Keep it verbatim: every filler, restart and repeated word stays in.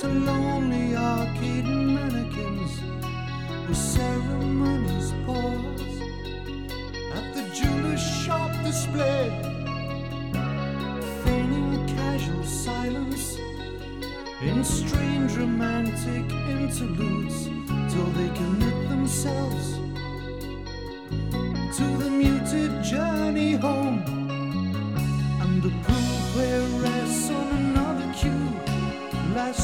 to lonely arcade mannequins with ceremonies pause at the jeweler's shop display, feigning casual silence in strange romantic interludes till they commit themselves to the muted journey home and the